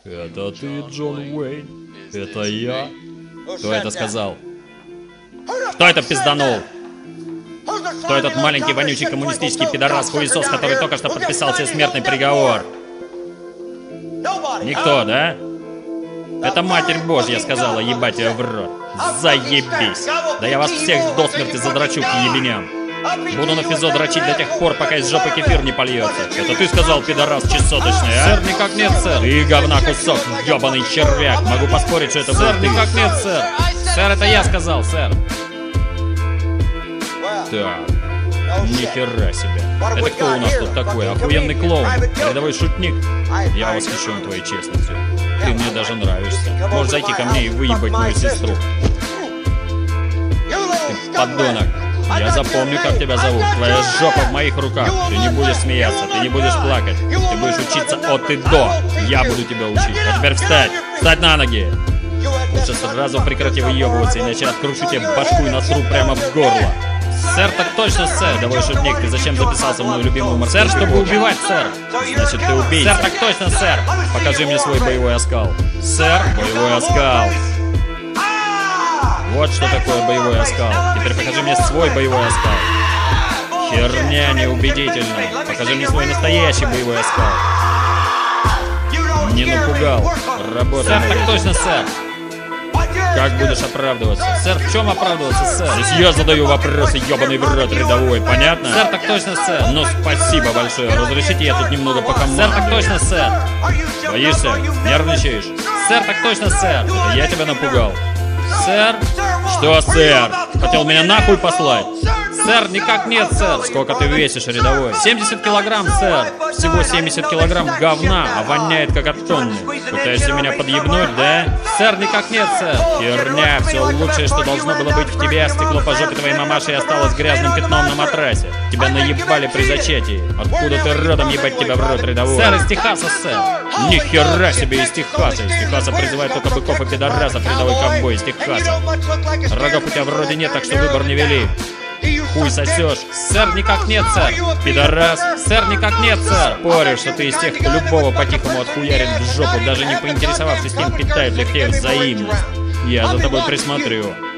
Это ты, Джон Уэйн? Это я? Кто это сказал? Кто это пизданул? Кто этот маленький вонючий коммунистический пидорас-хуесос, который только что подписал себе смертный приговор? Никто, да? Это Матерь Божья сказала, ебать ее в рот. Заебись. Да я вас всех до смерти задрачу к ебеням. Буду на физо дрочить до тех пор, пока из жопы кефир не польется. Это ты сказал, пидорас чесоточный, а? Сэр, никак нет, сэр. Ты говна кусок, ебаный червяк. Могу поспорить, что это сэр, никак нет, сэр. Сэр, это я сказал, сэр. Так, нихера себе. Это кто у нас тут такой? Охуенный клоун? Рядовой шутник? Я восхищен твоей честностью. Ты мне даже нравишься. Можешь зайти ко мне и выебать мою сестру. Ты подонок. Я запомню, как тебя зовут. Твоя жопа в моих руках. Ты не будешь смеяться, ты не будешь плакать. Ты будешь учиться от и до. Я буду тебя учить. А теперь встать. Встать на ноги. Лучше сразу прекрати выебываться, иначе открушу тебе башку и насру прямо в горло. Сэр, так точно, сэр. Давай, шутник, ты зачем записался в мою любимую морскую? Сэр, чтобы убивать, сэр. Значит, ты убийца. Сэр, так точно, сэр. Покажи мне свой боевой оскал. Сэр, боевой оскал. Вот что такое боевой оскал. Теперь покажи мне свой боевой оскал. Херня неубедительная. Покажи мне свой настоящий боевой оскал. Не напугал. Работай. Сэр, так точно, сэр. Как будешь оправдываться? Сэр, в чем оправдываться, сэр? Здесь я задаю вопросы, ебаный в рот рядовой, понятно? Сэр, так точно, сэр. Ну, спасибо большое. Разрешите, я тут немного покомандую. Сэр, так точно, сэр. Боишься? Нервничаешь? Сэр, так точно, сэр. Это я тебя напугал. Сэр? Что, сэр? Хотел меня нахуй послать? Сэр, никак нет, сэр. Сколько ты весишь, рядовой? 70 килограмм, сэр. Всего 70 килограмм говна, а воняет как от тонны. Пытаешься меня подъебнуть, да? Сэр, никак нет, сэр. Херня, все лучшее, что должно было быть в тебе, стекло по жопе твоей мамаши и осталось грязным пятном на матрасе. Тебя наебали при зачатии. Откуда ты родом, ебать тебя в рот, рядовой? Сэр, из Техаса, сэр. Ни хера себе из Техаса. Из Техаса призывает только быков и пидорасов, рядовой ковбой из Техаса. Рогов у тебя вроде нет, так что выбор не вели. Хуй сосешь. Сэр, никак нет, сэр. Пидорас. Сэр, никак нет, сэр. Спорю, что ты из тех, кто любого по-тихому отхуярит в жопу, даже не поинтересовавшись, кем питает ли хлеб взаимность. Я за тобой присмотрю.